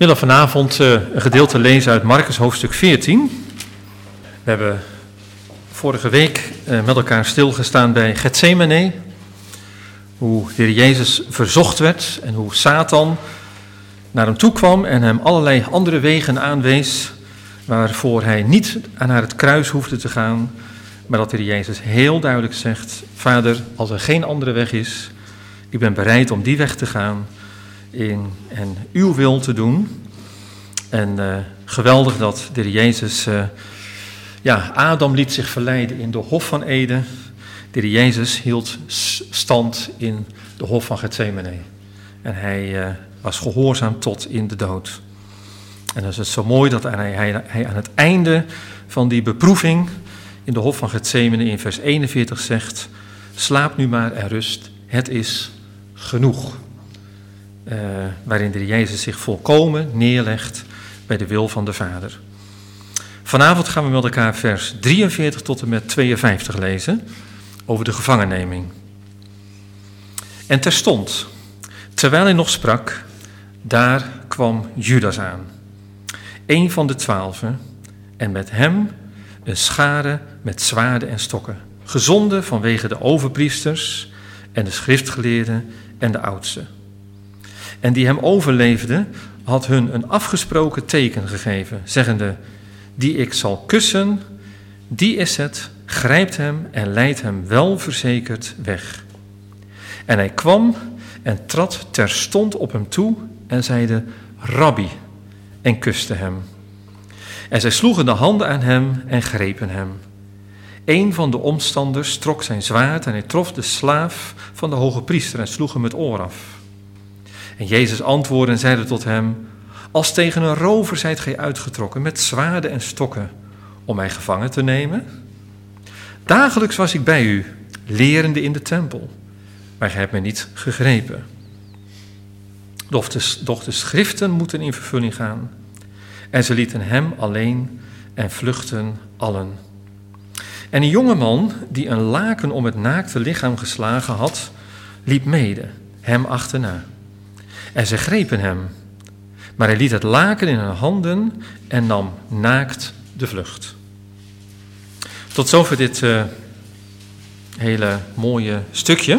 We willen vanavond een gedeelte lezen uit Marcus hoofdstuk 14. We hebben vorige week met elkaar stilgestaan bij Getsemane. Hoe de Heer Jezus verzocht werd en hoe Satan naar hem toe kwam en hem allerlei andere wegen aanwees, waarvoor hij niet naar het kruis hoefde te gaan, maar dat de Heer Jezus heel duidelijk zegt: Vader, als er geen andere weg is, ik ben bereid om die weg te gaan en uw wil te doen. En geweldig dat de Heer Jezus, Adam liet zich verleiden in de hof van Eden. De Heer Jezus hield stand in de hof van Getsemane. En hij was gehoorzaam tot in de dood. En dan is het zo mooi dat hij aan het einde van die beproeving in de hof van Getsemane in vers 41 zegt: slaap nu maar en rust, het is genoeg. Waarin de Heer Jezus zich volkomen neerlegt bij de wil van de Vader. Vanavond gaan we met elkaar vers 43 tot en met 52 lezen over de gevangenneming. En terstond, terwijl hij nog sprak, daar kwam Judas aan, een van de 12, en met hem een schare met zwaarden en stokken, gezonden vanwege de overpriesters en de schriftgeleerden en de oudsten. En die hem overleefden, had hun een afgesproken teken gegeven, zeggende: die ik zal kussen, die is het, grijpt hem en leidt hem wel verzekerd weg. En hij kwam en trad terstond op hem toe en zeide: Rabbi, en kuste hem. En zij sloegen de handen aan hem en grepen hem. Een van de omstanders trok zijn zwaard en hij trof de slaaf van de hoge priester en sloeg hem het oor af. En Jezus antwoordde en zeide tot hem: als tegen een rover zijt gij uitgetrokken met zwaarden en stokken om mij gevangen te nemen? Dagelijks was ik bij u, lerende in de tempel, maar gij hebt mij niet gegrepen. Doch de schriften moeten in vervulling gaan. En ze lieten hem alleen en vluchtten allen. En een jongeman die een laken om het naakte lichaam geslagen had, liep mede, hem achterna. En ze grepen hem, maar hij liet het laken in hun handen en nam naakt de vlucht. Tot zover dit hele mooie stukje.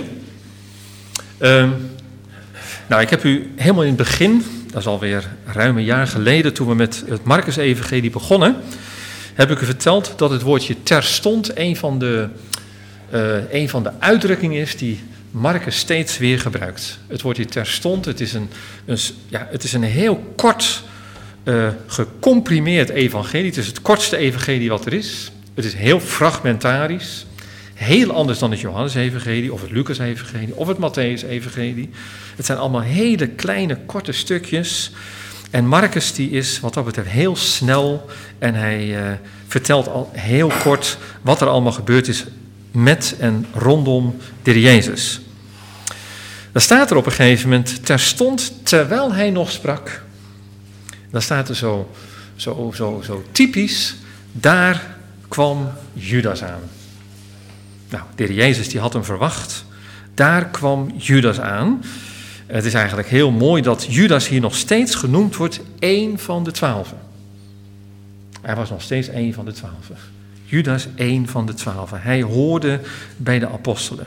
Ik heb u helemaal in het begin, dat is alweer ruim een jaar geleden, toen we met het Marcus-evangelie begonnen, heb ik u verteld dat het woordje terstond een van de uitdrukkingen is die Marcus steeds weer gebruikt. Het woordje terstond, het is een heel kort, gecomprimeerd evangelie. Het is het kortste evangelie wat er is. Het is heel fragmentarisch. Heel anders dan het Johannes-evangelie of het Lucas-evangelie of het Matthäus-evangelie. Het zijn allemaal hele kleine, korte stukjes. En Marcus die is wat dat betreft heel snel en hij vertelt al heel kort wat er allemaal gebeurd is met en rondom de Heer Jezus. Dan staat er op een gegeven moment terstond, terwijl hij nog sprak. Dan staat er zo typisch, daar kwam Judas aan. Nou, de Heer Jezus die had hem verwacht. Daar kwam Judas aan. Het is eigenlijk heel mooi dat Judas hier nog steeds genoemd wordt, één van de 12. Hij was nog steeds één van de 12. Judas, één van de 12. Hij hoorde bij de apostelen.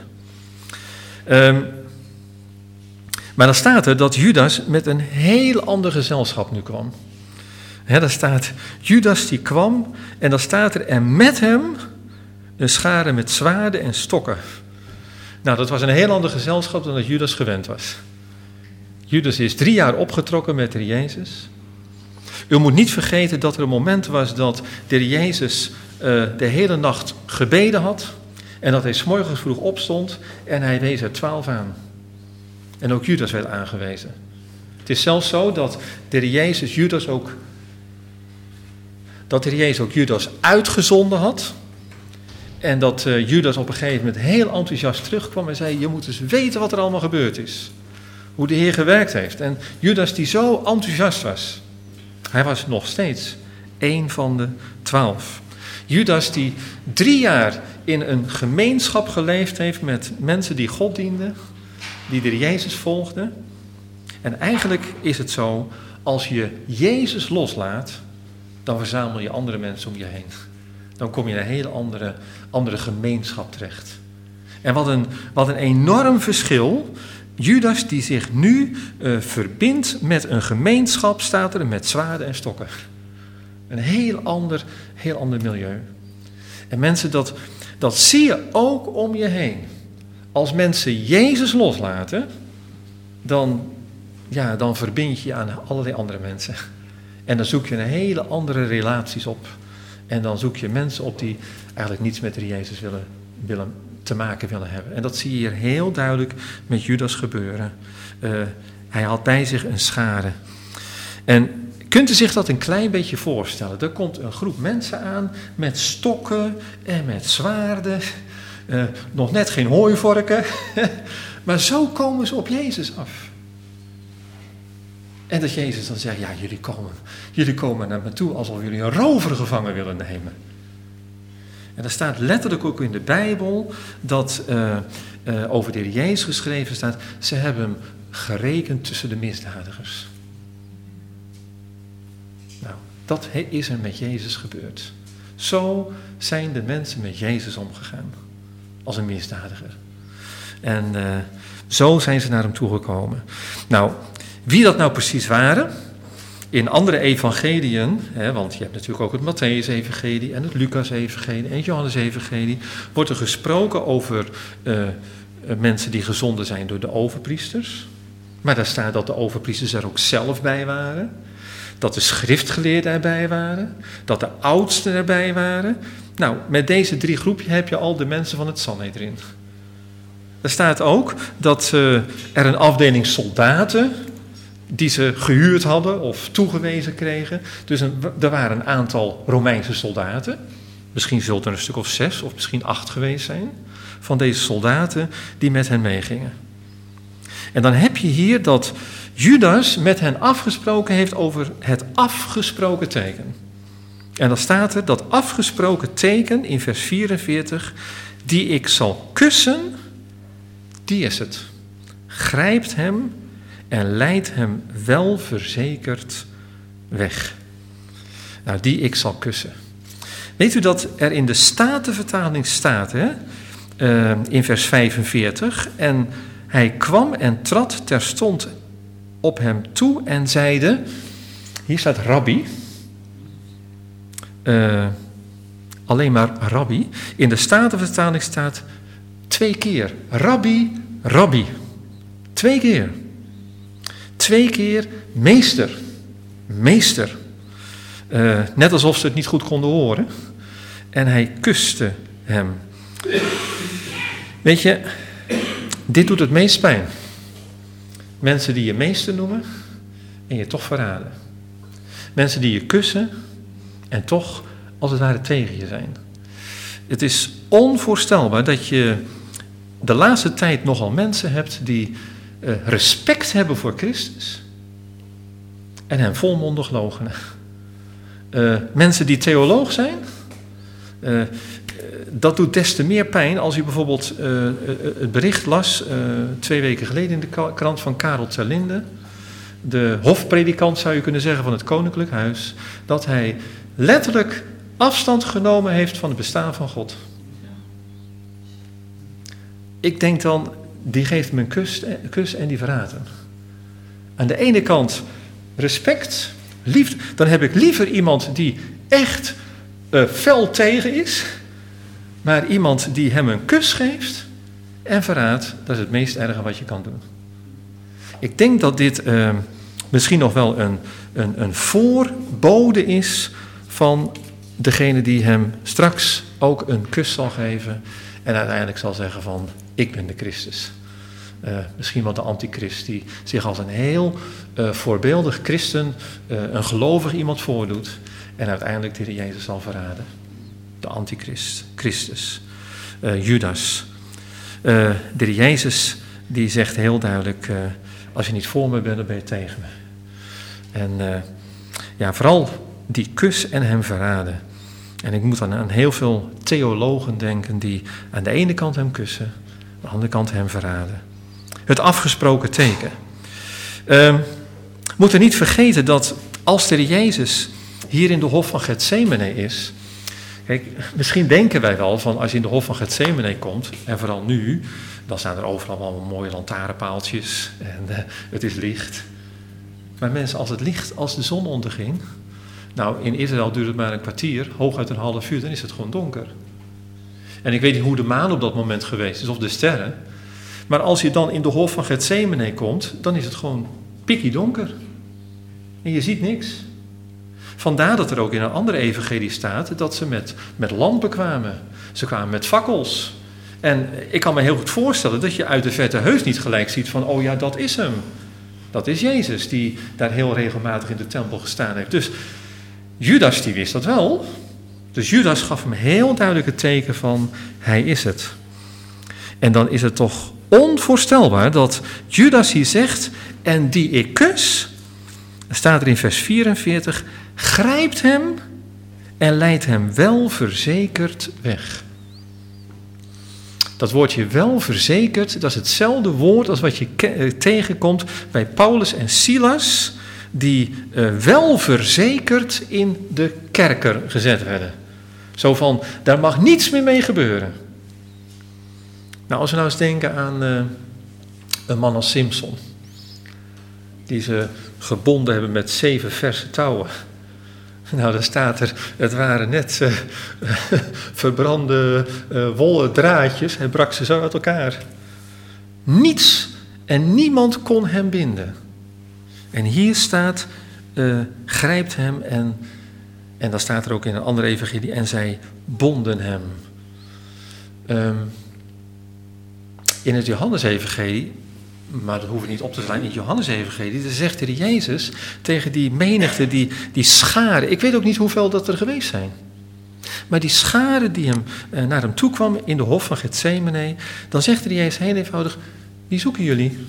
Maar dan staat er dat Judas met een heel ander gezelschap nu kwam. Daar staat, Judas die kwam en dan staat er, en met hem een schare met zwaarden en stokken. Nou, dat was een heel ander gezelschap dan dat Judas gewend was. Judas is 3 jaar opgetrokken met de Heer Jezus. U moet niet vergeten dat er een moment was dat de Heer Jezus de hele nacht gebeden had. En dat hij 's morgens vroeg opstond en hij wees er 12 aan. En ook Judas werd aangewezen. Het is zelfs zo dat de Heer Jezus ook Judas uitgezonden had. En dat Judas op een gegeven moment heel enthousiast terugkwam en zei: je moet eens weten wat er allemaal gebeurd is. Hoe de Heer gewerkt heeft. En Judas die zo enthousiast was. Hij was nog steeds één van de 12. Judas die 3 jaar in een gemeenschap geleefd heeft met mensen die God dienden. Die de Jezus volgden. En eigenlijk is het zo, als je Jezus loslaat, dan verzamel je andere mensen om je heen. Dan kom je in een hele andere gemeenschap terecht. En wat een enorm verschil. Judas die zich nu verbindt met een gemeenschap, staat er, met zwaarden en stokken. Een heel ander milieu. En mensen, dat zie je ook om je heen. Als mensen Jezus loslaten, dan verbind je je aan allerlei andere mensen. En dan zoek je een hele andere relaties op. En dan zoek je mensen op die eigenlijk niets met de Jezus willen te maken willen hebben. En dat zie je hier heel duidelijk met Judas gebeuren. Hij had bij zich een schare. En kunt u zich dat een klein beetje voorstellen? Er komt een groep mensen aan met stokken en met zwaarden. Nog net geen hooivorken. Maar zo komen ze op Jezus af. En dat Jezus dan zegt, ja, jullie komen naar me toe alsof jullie een rover gevangen willen nemen. En er staat letterlijk ook in de Bijbel dat over de Heer Jezus geschreven staat, ze hebben hem gerekend tussen de misdadigers. Nou, dat is er met Jezus gebeurd. Zo zijn de mensen met Jezus omgegaan, als een misdadiger. En zo zijn ze naar hem toegekomen. Nou, wie dat nou precies waren, in andere evangeliën, want je hebt natuurlijk ook het Mattheüs-evangelie en het Lucas-evangelie en het Johannes-evangelie, wordt er gesproken over mensen die gezonden zijn door de overpriesters. Maar daar staat dat de overpriesters er ook zelf bij waren, dat de schriftgeleerden erbij waren, dat de oudsten erbij waren. Nou, met deze 3 groepjes heb je al de mensen van het Sanhedrin. Er staat ook dat er een afdeling soldaten die ze gehuurd hadden of toegewezen kregen. Dus er waren een aantal Romeinse soldaten. Misschien zullen er een stuk of 6 of misschien 8 geweest zijn. Van deze soldaten die met hen meegingen. En dan heb je hier dat Judas met hen afgesproken heeft over het afgesproken teken. En dan staat er dat afgesproken teken in vers 44. Die ik zal kussen, die is het. Grijpt hem en leidt hem wel verzekerd weg. Nou, die ik zal kussen. Weet u dat er in de Statenvertaling staat, in vers 45, en hij kwam en trad terstond op hem toe en zeide, hier staat rabbi, alleen maar rabbi. In de Statenvertaling staat 2 keer, rabbi, rabbi. 2 keer. 2 keer meester, meester. Net alsof ze het niet goed konden horen. En hij kuste hem. Weet je, dit doet het meest pijn. Mensen die je meester noemen en je toch verraden. Mensen die je kussen en toch als het ware tegen je zijn. Het is onvoorstelbaar dat je de laatste tijd nogal mensen hebt die respect hebben voor Christus en hem volmondig loochenen. Mensen die theoloog zijn, dat doet des te meer pijn als je bijvoorbeeld het bericht las 2 weken geleden in de krant van Karel ter Linde, de hofpredikant zou je kunnen zeggen van het Koninklijk Huis, dat hij letterlijk afstand genomen heeft van het bestaan van God. Ik denk dan, die geeft me een kus en die verraadt hem. Aan de ene kant respect, liefde. Dan heb ik liever iemand die echt fel tegen is, maar iemand die hem een kus geeft en verraadt, dat is het meest erge wat je kan doen. Ik denk dat dit misschien nog wel een voorbode is van degene die hem straks ook een kus zal geven en uiteindelijk zal zeggen van, ik ben de Christus. Misschien wel de antichrist die zich als een heel voorbeeldig christen, een gelovig iemand voordoet en uiteindelijk de Heer Jezus zal verraden. De antichrist, Christus, Judas. De Heer Jezus die zegt heel duidelijk, als je niet voor me bent, dan ben je tegen me. En vooral die kus en hem verraden. En ik moet dan aan heel veel theologen denken die aan de ene kant hem kussen, aan de andere kant hem verraden. Het afgesproken teken. moeten niet vergeten dat als de Heer Jezus hier in de hof van Getsemane is. Kijk, misschien denken wij wel van als je in de hof van Getsemane komt, en vooral nu, dan staan er overal allemaal mooie lantaarnpaaltjes en het is licht. Maar mensen, als de zon onderging, nou in Israël duurt het maar een kwartier, hooguit een half uur, dan is het gewoon donker. En ik weet niet hoe de maan op dat moment geweest is, of de sterren. Maar als je dan in de hof van Getsemane komt, dan is het gewoon pikkiedonker. En je ziet niks. Vandaar dat er ook in een andere evangelie staat dat ze met lampen kwamen. Ze kwamen met fakkels. En ik kan me heel goed voorstellen dat je uit de verte heus niet gelijk ziet van, oh ja, dat is hem. Dat is Jezus die daar heel regelmatig in de tempel gestaan heeft. Dus Judas die wist dat wel. Dus Judas gaf hem heel duidelijk het teken van, hij is het. En dan is het toch onvoorstelbaar dat Judas hier zegt, en die ik kus, staat er in vers 44, grijpt hem en leidt hem wel verzekerd weg. Dat woordje wel verzekerd, dat is hetzelfde woord als wat je tegenkomt bij Paulus en Silas, die wel verzekerd in de kerker gezet werden. Zo van, daar mag niets meer mee gebeuren. Nou, als we nou eens denken aan een man als Simson, die ze gebonden hebben met 7 verse touwen. Nou, dan staat er, het waren net verbrande wollen draadjes. Hij brak ze zo uit elkaar. Niets en niemand kon hem binden. En hier staat, grijpt hem en dan staat er ook in een andere evangelie, en zij bonden hem. In het Johannes-evangelie, maar dat hoeven we niet op te slaan, in het Johannes-evangelie, dan zegt de Heer Jezus tegen die menigte, die scharen, ik weet ook niet hoeveel dat er geweest zijn, maar die scharen die naar hem toe kwam in de hof van Getsemane, dan zegt de Heer Jezus heel eenvoudig, wie zoeken jullie?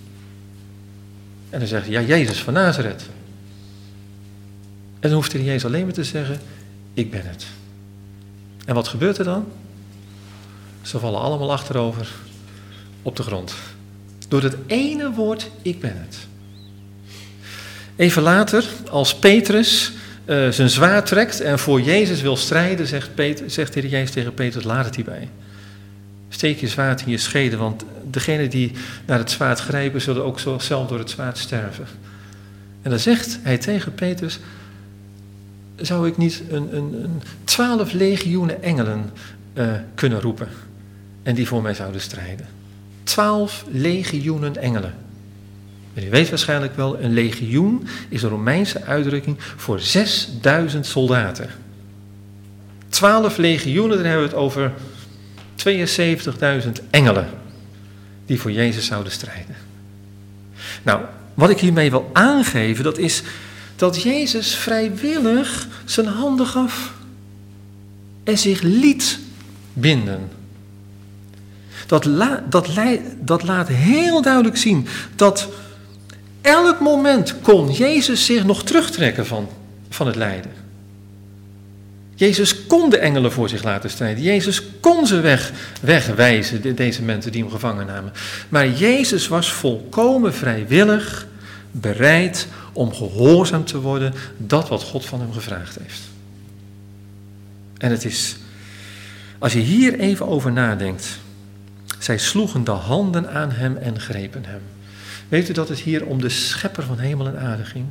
En dan zegt hij, ja, Jezus van Nazareth. En dan hoeft de Heer Jezus alleen maar te zeggen, ik ben het. En wat gebeurt er dan? Ze vallen allemaal achterover op de grond. Door het ene woord, ik ben het. Even later, als Petrus zijn zwaard trekt en voor Jezus wil strijden, zegt de Heer Jezus tegen Petrus, laat het hierbij. Steek je zwaard in je schede, want degenen die naar het zwaard grijpen, zullen ook zelf door het zwaard sterven. En dan zegt hij tegen Petrus, zou ik niet een 12 legioenen engelen kunnen roepen en die voor mij zouden strijden? 12 legioenen engelen. En u weet waarschijnlijk wel, een legioen is een Romeinse uitdrukking voor 6000 soldaten. 12 legioenen, daar hebben we het over 72.000 engelen die voor Jezus zouden strijden. Nou, wat ik hiermee wil aangeven, dat is dat Jezus vrijwillig zijn handen gaf en zich liet binden. Dat laat heel duidelijk zien dat elk moment kon Jezus zich nog terugtrekken van het lijden. Jezus kon de engelen voor zich laten strijden. Jezus kon ze wegwijzen, deze mensen die hem gevangen namen. Maar Jezus was volkomen vrijwillig bereid om gehoorzaam te worden, dat wat God van hem gevraagd heeft. En het is, als je hier even over nadenkt, zij sloegen de handen aan hem en grepen hem. Weet u dat het hier om de schepper van hemel en aarde ging?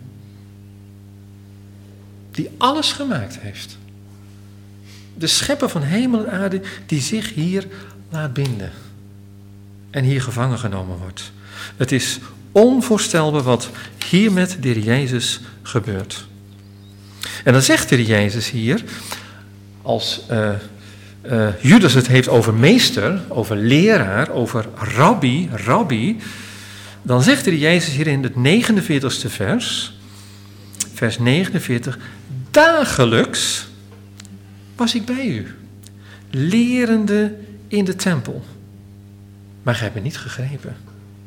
Die alles gemaakt heeft. De schepper van hemel en aarde die zich hier laat binden. En hier gevangen genomen wordt. Het is onvoorstelbaar wat hier met de Heer Jezus gebeurt. En dan zegt de Heer Jezus hier, als Judas het heeft over meester, over leraar, over rabbi, dan zegt de Heer Jezus hier in het 49ste vers 49, dagelijks was ik bij u, lerende in de tempel, maar gij hebt me niet gegrepen.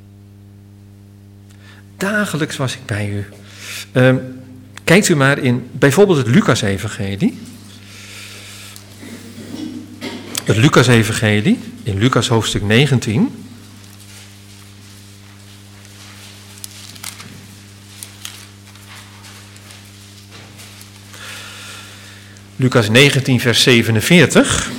Dagelijks was ik bij u. Kijkt u maar in bijvoorbeeld het Lucas-evangelie. Het Lucas-evangelie, in Lucas hoofdstuk 19. Lucas 19, vers 47.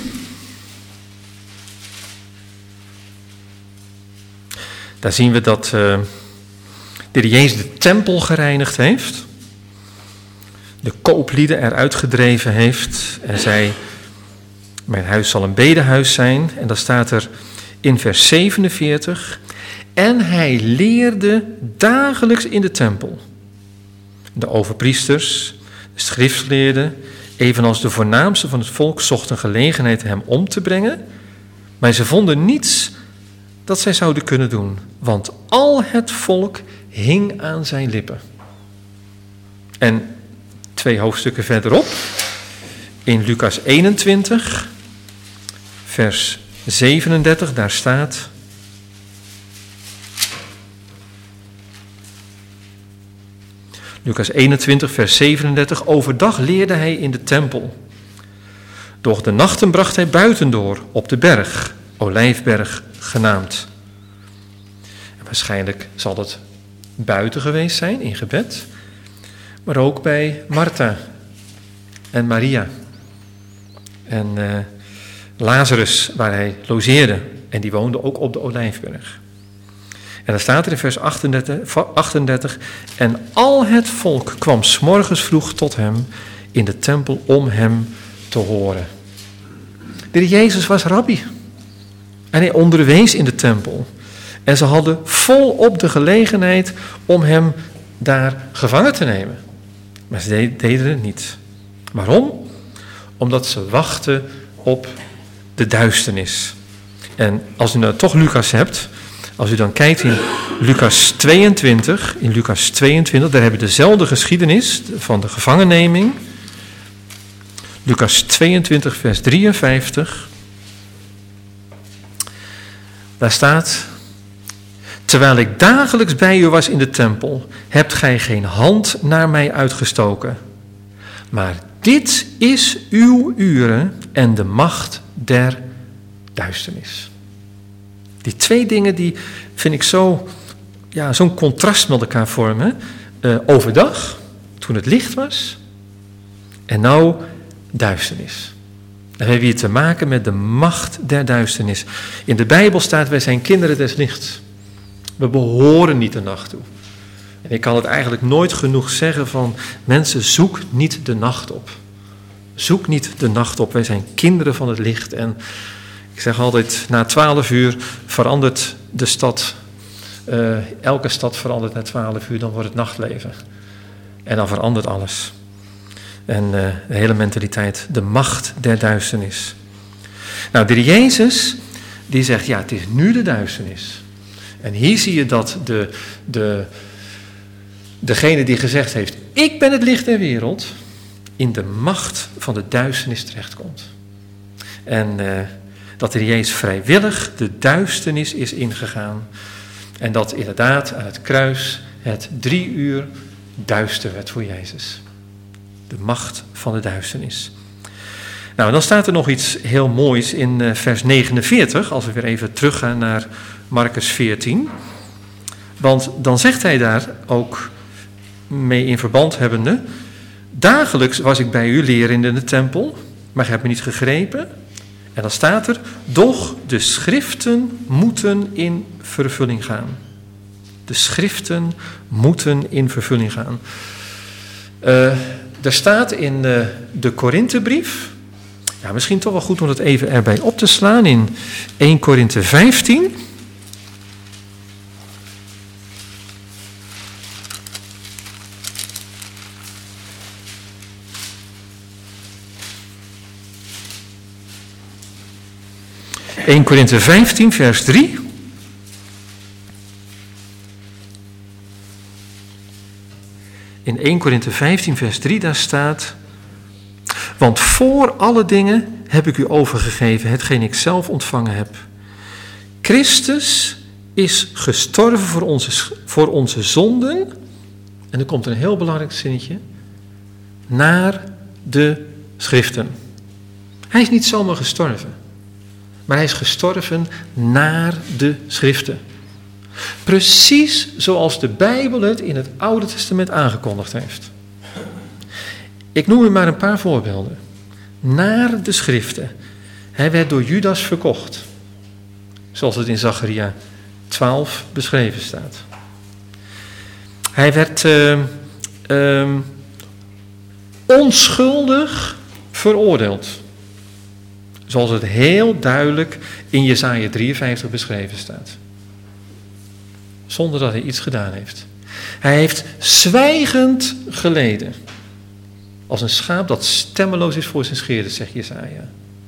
Daar zien we dat de Heer Jezus de tempel gereinigd heeft. De kooplieden eruit gedreven heeft. En zei, mijn huis zal een bedehuis zijn. En dan staat er in vers 47. En hij leerde dagelijks in de tempel. De overpriesters, de schriftgeleerden, evenals de voornaamste van het volk, zochten gelegenheid hem om te brengen. Maar ze vonden niets dat zij zouden kunnen doen. Want al het volk hing aan zijn lippen. En 2 hoofdstukken verderop, in Lucas 21, vers 37, daar staat: Lucas 21, vers 37, overdag leerde hij in de tempel. Doch de nachten bracht hij buitendoor op de berg, Olijfberg genaamd. En waarschijnlijk zal het buiten geweest zijn, in gebed, maar ook bij Martha en Maria en Lazarus, waar hij logeerde. En die woonde ook op de Olijfberg. En dan staat er in vers 38, en al het volk kwam 's morgens vroeg tot hem in de tempel om hem te horen. De Heer Jezus was rabbi en hij onderwees in de tempel. En ze hadden volop de gelegenheid om hem daar gevangen te nemen. Maar ze deden het niet. Waarom? Omdat ze wachten op de duisternis. En als u nou toch Lucas hebt, als u dan kijkt in Lucas 22, daar hebben we dezelfde geschiedenis van de gevangenneming. Lucas 22, vers 53. Daar staat: terwijl ik dagelijks bij u was in de tempel, hebt gij geen hand naar mij uitgestoken. Maar dit is uw uren en de macht der duisternis. Die 2 dingen die vind ik zo'n contrast met elkaar vormen. Overdag, toen het licht was, en nou duisternis. Dan hebben we hier te maken met de macht der duisternis. In de Bijbel staat, wij zijn kinderen des lichts. We behoren niet de nacht toe. En ik kan het eigenlijk nooit genoeg zeggen van, mensen, zoek niet de nacht op. Zoek niet de nacht op, wij zijn kinderen van het licht. En ik zeg altijd, na 12 uur verandert de stad, elke stad verandert na 12 uur, dan wordt het nachtleven. En dan verandert alles. En de hele mentaliteit, de macht der duisternis. Nou, de Heer Jezus, die zegt, ja, het is nu de duisternis. En hier zie je dat degene die gezegd heeft, ik ben het licht der wereld, in de macht van de duisternis terechtkomt. En dat de Heer Jezus vrijwillig de duisternis is ingegaan. En dat inderdaad aan het kruis het 3 uur duister werd voor Jezus. De macht van de duisternis. Nou, dan staat er nog iets heel moois in vers 49, als we weer even teruggaan naar Marcus 14. Want dan zegt hij daar ook mee in verband hebbende, dagelijks was ik bij u lerende in de tempel, maar gij hebt me niet gegrepen. En dan staat er, doch de schriften moeten in vervulling gaan. De schriften moeten in vervulling gaan. Er staat in de Korinthebrief, ja, misschien toch wel goed om het even erbij op te slaan, in 1 Korinthe 15. (1 Korinthe 15, vers 3). In 1 Korinthe 15, vers 3, daar staat: want voor alle dingen heb ik u overgegeven, hetgeen ik zelf ontvangen heb. Christus is gestorven voor onze zonden, en er komt een heel belangrijk zinnetje, naar de schriften. Hij is niet zomaar gestorven, maar hij is gestorven naar de schriften. Precies zoals de Bijbel het in het Oude Testament aangekondigd heeft. Ik noem u maar een paar voorbeelden. naar de schriften. Hij werd door Judas verkocht. Zoals het in Zacharia 12 beschreven staat. Hij werd onschuldig veroordeeld. Zoals het heel duidelijk in Jesaja 53 beschreven staat. Zonder dat hij iets gedaan heeft. Hij heeft zwijgend geleden. Als een schaap dat stemmeloos is voor zijn scheerder, zegt Jesaja.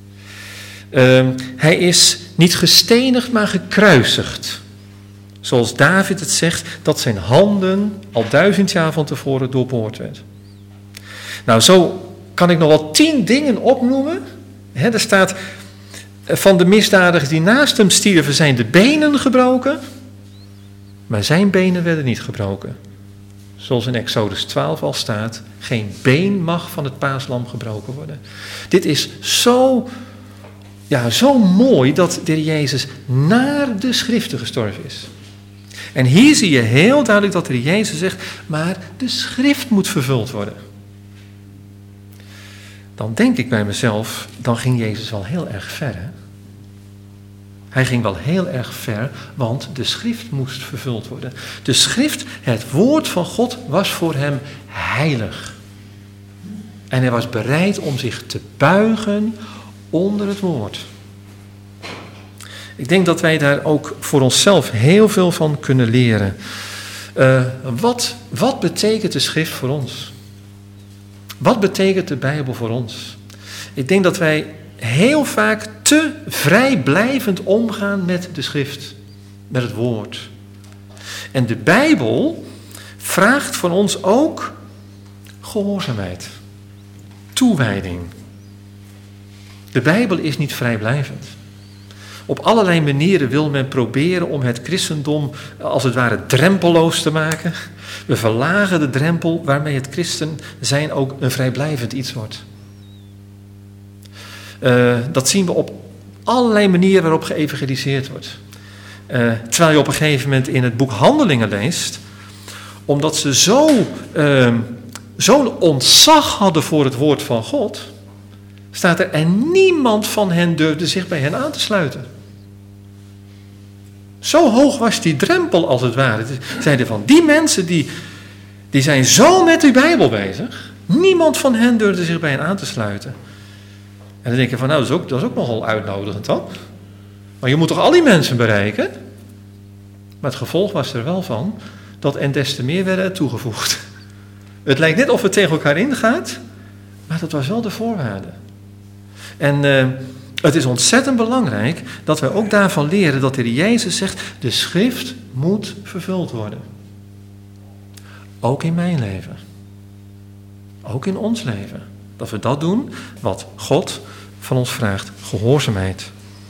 Hij is niet gestenigd, maar gekruisigd. Zoals David het zegt, dat zijn handen al 1000 jaar van tevoren doorboord werd. Nou, zo kan ik nog wel 10 dingen opnoemen. Er staat, van de misdadigers die naast hem stierven zijn de benen gebroken. Maar zijn benen werden niet gebroken. Zoals in Exodus 12 al staat, geen been mag van het paaslam gebroken worden. Dit is zo mooi dat de Heer Jezus naar de schriften gestorven is. En hier zie je heel duidelijk dat de Heer Jezus zegt, maar de schrift moet vervuld worden. Dan denk ik bij mezelf, dan ging Jezus wel heel erg ver. Hè? Hij ging wel heel erg ver, want de schrift moest vervuld worden. De schrift, het woord van God, was voor hem heilig. En hij was bereid om zich te buigen onder het woord. Ik denk dat wij daar ook voor onszelf heel veel van kunnen leren. Wat betekent de schrift voor ons? Wat betekent de Bijbel voor ons? Ik denk dat wij heel vaak te vrijblijvend omgaan met de schrift, met het woord. En de Bijbel vraagt van ons ook gehoorzaamheid, toewijding. De Bijbel is niet vrijblijvend. Op allerlei manieren wil men proberen om het christendom als het ware drempelloos te maken. We verlagen de drempel waarmee het christen zijn ook een vrijblijvend iets wordt. Dat zien we op allerlei manieren waarop geëvangeliseerd wordt. Terwijl je op een gegeven moment in het boek Handelingen leest, omdat ze zo'n ontzag hadden voor het woord van God, staat er, en niemand van hen durfde zich bij hen aan te sluiten. Zo hoog was die drempel als het ware. Zeiden van, die mensen die zijn zo met die Bijbel bezig, niemand van hen durfde zich bij hen aan te sluiten. En dan denk je van, nou, dat is ook nogal uitnodigend dan. Maar je moet toch al die mensen bereiken? Maar het gevolg was er wel van, dat en des te meer werden er toegevoegd. Het lijkt net of het tegen elkaar ingaat, maar dat was wel de voorwaarde. En het is ontzettend belangrijk dat wij ook daarvan leren dat de Heer Jezus zegt, de schrift moet vervuld worden. Ook in mijn leven. Ook in ons leven. Dat we dat doen wat God van ons vraagt. Gehoorzaamheid.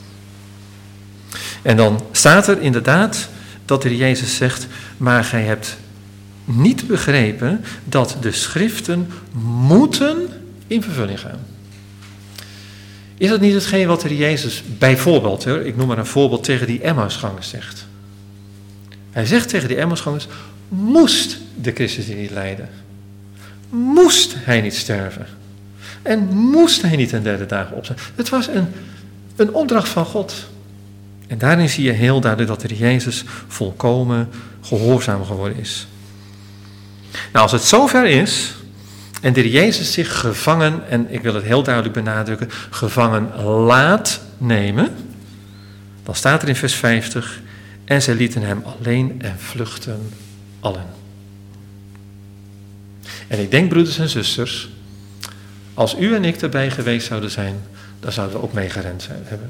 En dan staat er inderdaad dat de Heer Jezus zegt, maar gij hebt niet begrepen dat de schriften moeten in vervulling gaan. Is dat niet hetgeen wat de Heer Jezus bijvoorbeeld, ik noem maar een voorbeeld, tegen die Emmausgangers zegt? Hij zegt tegen die Emmausgangers, moest de Christus niet lijden? Moest hij niet sterven? En moest hij niet een derde dag opstaan? Het was een opdracht van God. En daarin zie je heel duidelijk dat de Heer Jezus volkomen gehoorzaam geworden is. Nou, als het zover is en de Heer Jezus zich gevangen, en ik wil het heel duidelijk benadrukken, gevangen laat nemen, dan staat er in vers 50, en zij lieten hem alleen en vluchtten allen. En ik denk, broeders en zusters, als u en ik erbij geweest zouden zijn, dan zouden we ook meegerend hebben.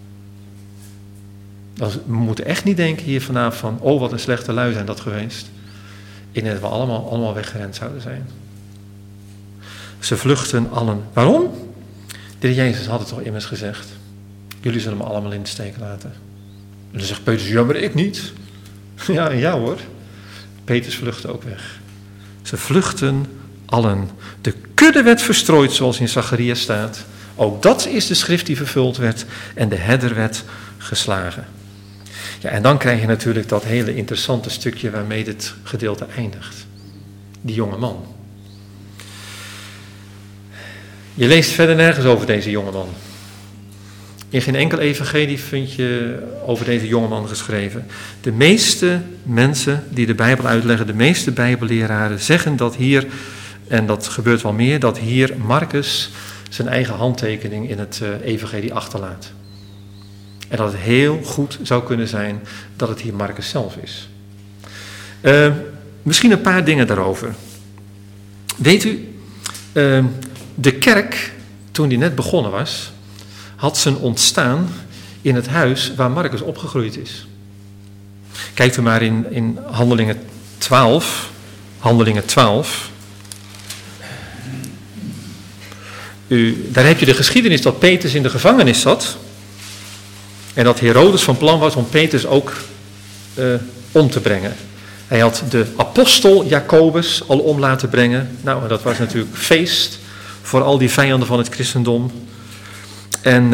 We moeten echt niet denken hier vanavond van, oh wat een slechte lui zijn dat geweest. Ik denk dat we allemaal weggerend zouden zijn. Ze vluchten allen. Waarom? De Heer Jezus had het toch immers gezegd. Jullie zullen me allemaal in de steek laten. En dan zegt Petrus, ja, maar ik niet. Ja hoor. Petrus vluchtte ook weg. Ze vluchten allen. De kudde werd verstrooid, zoals in Zacharia staat. Ook dat is de schrift die vervuld werd. En de herder werd geslagen. Ja, en dan krijg je natuurlijk dat hele interessante stukje waarmee dit gedeelte eindigt. Die jonge man. Je leest verder nergens over deze jongeman. In geen enkel evangelie vind je over deze jongeman geschreven. De meeste mensen die de Bijbel uitleggen, de meeste Bijbelleraren zeggen dat hier, en dat gebeurt wel meer, dat hier Marcus zijn eigen handtekening in het evangelie achterlaat. En dat het heel goed zou kunnen zijn dat het hier Marcus zelf is. Misschien een paar dingen daarover. Weet u, de kerk, toen die net begonnen was, had zijn ontstaan in het huis waar Marcus opgegroeid is. Kijkt u maar in Handelingen 12. Handelingen 12. Daar heb je de geschiedenis dat Petrus in de gevangenis zat. En dat Herodes van plan was om Petrus ook om te brengen. Hij had de apostel Jacobus al om laten brengen. Nou, en dat was natuurlijk feest voor al die vijanden van het christendom. En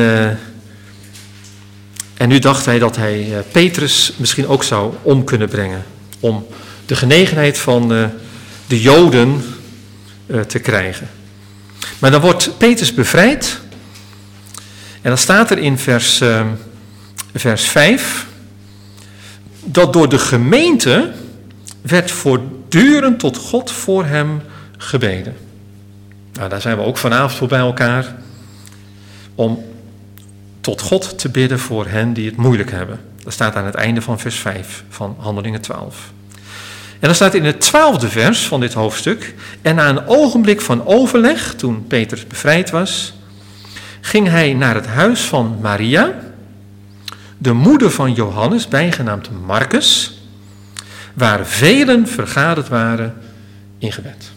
nu dacht hij dat hij Petrus misschien ook zou om kunnen brengen. Om de genegenheid van de Joden te krijgen. Maar dan wordt Petrus bevrijd. En dan staat er in vers 5. Dat door de gemeente werd voortdurend tot God voor hem gebeden. Nou, daar zijn we ook vanavond voor bij elkaar. Om tot God te bidden voor hen die het moeilijk hebben. Dat staat aan het einde van vers 5 van Handelingen 12. En dan staat in het 12e vers van dit hoofdstuk. En na een ogenblik van overleg, toen Petrus bevrijd was, ging hij naar het huis van Maria, de moeder van Johannes, bijgenaamd Marcus, waar velen vergaderd waren in gebed.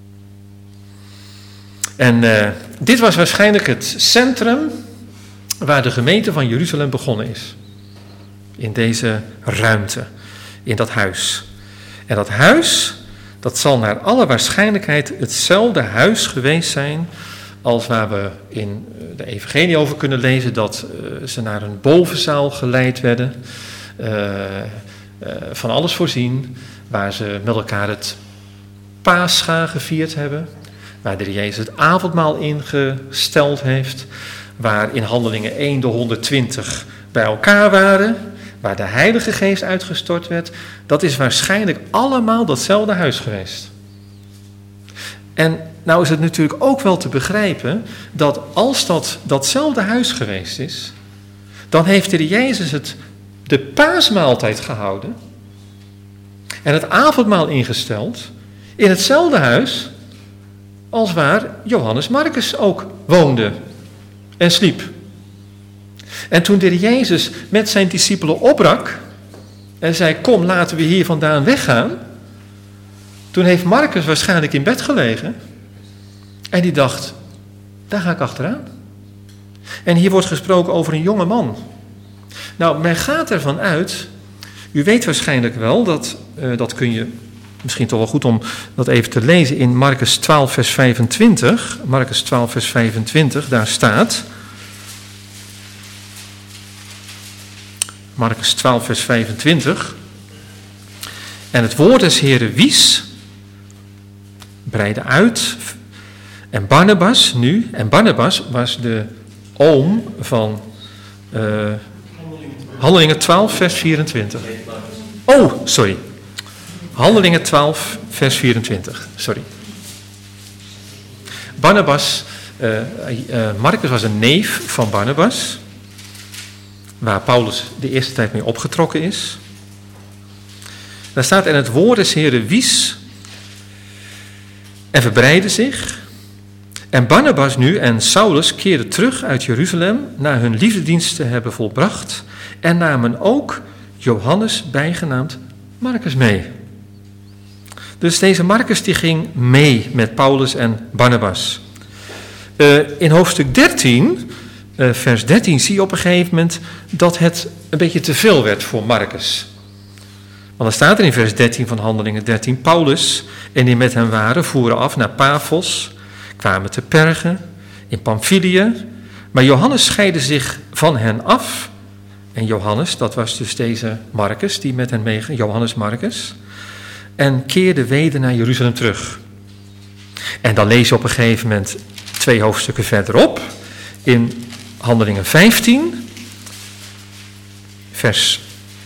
En dit was waarschijnlijk het centrum waar de gemeente van Jeruzalem begonnen is. In deze ruimte, in dat huis. En dat huis, dat zal naar alle waarschijnlijkheid hetzelfde huis geweest zijn als waar we in de evangelie over kunnen lezen dat ze naar een bovenzaal geleid werden, van alles voorzien, waar ze met elkaar het Pascha gevierd hebben, waar de Heer Jezus het avondmaal ingesteld heeft, waar in Handelingen 1 de 120 bij elkaar waren, waar de Heilige Geest uitgestort werd. Dat is waarschijnlijk allemaal datzelfde huis geweest. En nou is het natuurlijk ook wel te begrijpen dat als dat datzelfde huis geweest is, dan heeft de Heer Jezus de paasmaaltijd gehouden en het avondmaal ingesteld in hetzelfde huis als waar Johannes Marcus ook woonde en sliep. En toen de Heer Jezus met zijn discipelen opbrak en zei, kom, laten we hier vandaan weggaan, toen heeft Marcus waarschijnlijk in bed gelegen en die dacht, daar ga ik achteraan. En hier wordt gesproken over een jonge man. Nou, men gaat ervan uit, u weet waarschijnlijk wel, dat kun je misschien toch wel goed om dat even te lezen in Marcus 12 vers 25. Marcus 12 vers 25, daar staat, Marcus 12 vers 25, en het woord des Heren wies, breidde uit, en Barnabas was de oom van Handelingen 12 vers 24. Oh, sorry. Handelingen 12 vers 24, sorry. Marcus was een neef van Barnabas, waar Paulus de eerste tijd mee opgetrokken is. Daar staat, en het woord des Heren wies en verbreidde zich. En Barnabas nu en Saulus keerden terug uit Jeruzalem na hun liefdedienst te hebben volbracht en namen ook Johannes, bijgenaamd Marcus, mee. Dus deze Marcus die ging mee met Paulus en Barnabas. In hoofdstuk 13, vers 13, zie je op een gegeven moment dat het een beetje te veel werd voor Marcus. Want dan staat er in vers 13 van Handelingen 13, Paulus en die met hem waren voeren af naar Paphos, kwamen te Perge, in Pamphylië, maar Johannes scheidde zich van hen af. En Johannes, dat was dus deze Marcus, die met hen meeging, Johannes Marcus, en keerde weder naar Jeruzalem terug. En dan lees je op een gegeven moment 2 hoofdstukken verderop, in Handelingen 15, vers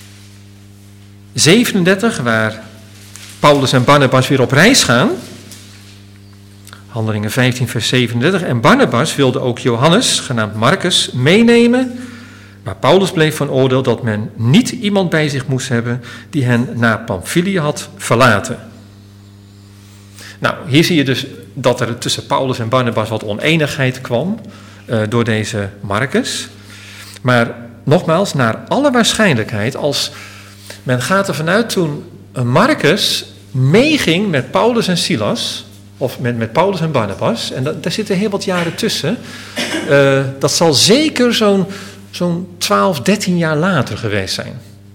37, waar Paulus en Barnabas weer op reis gaan. Handelingen 15, vers 37. En Barnabas wilde ook Johannes, genaamd Marcus, meenemen. Maar Paulus bleef van oordeel dat men niet iemand bij zich moest hebben die hen naar Pamphylië had verlaten. Nou, hier zie je dus dat er tussen Paulus en Barnabas wat oneenigheid kwam door deze Marcus. Maar nogmaals, naar alle waarschijnlijkheid, als men gaat ervan uit toen Marcus meeging met Paulus en Silas, of met Paulus en Barnabas, en daar zitten heel wat jaren tussen, dat zal zeker zo'n 12, 13 jaar later geweest zijn.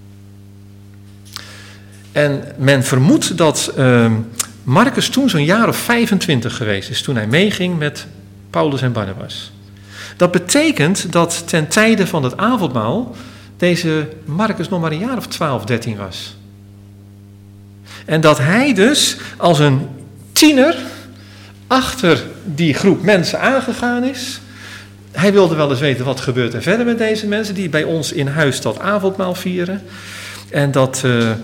En men vermoedt dat Marcus toen zo'n jaar of 25 geweest is, toen hij meeging met Paulus en Barnabas. Dat betekent dat ten tijde van het avondmaal deze Marcus nog maar een jaar of 12, 13 was. En dat hij dus als een tiener achter die groep mensen aangegaan is. Hij wilde wel eens weten wat gebeurt er verder met deze mensen die bij ons in huis dat avondmaal vieren. En dat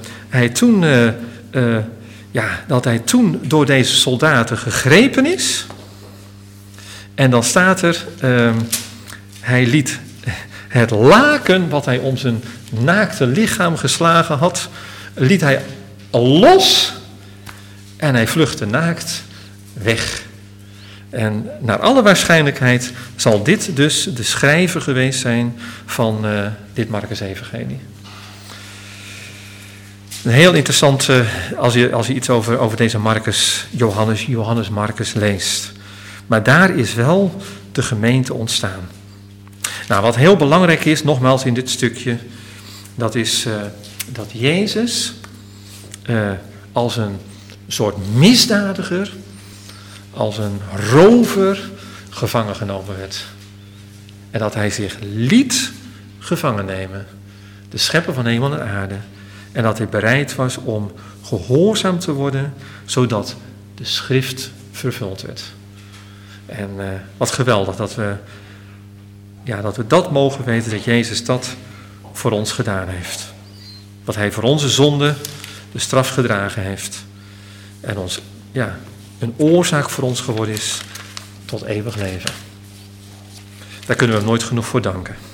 hij toen door deze soldaten gegrepen is. En dan staat er, hij liet het laken wat hij om zijn naakte lichaam geslagen had, liet hij los en hij vluchtte naakt weg. En naar alle waarschijnlijkheid zal dit dus de schrijver geweest zijn van dit Marcus-evangelie. Een heel interessant als je iets over deze Johannes Marcus leest. Maar daar is wel de gemeente ontstaan. Nou, wat heel belangrijk is, nogmaals in dit stukje, dat is dat Jezus als een soort misdadiger, als een rover gevangen genomen werd. En dat hij zich liet gevangen nemen, de schepper van hemel en aarde. En dat hij bereid was om gehoorzaam te worden, zodat de schrift vervuld werd. En wat geweldig dat we dat mogen weten, dat Jezus dat voor ons gedaan heeft. Dat hij voor onze zonde de straf gedragen heeft. En ons, een oorzaak voor ons geworden is tot eeuwig leven. Daar kunnen we hem nooit genoeg voor danken.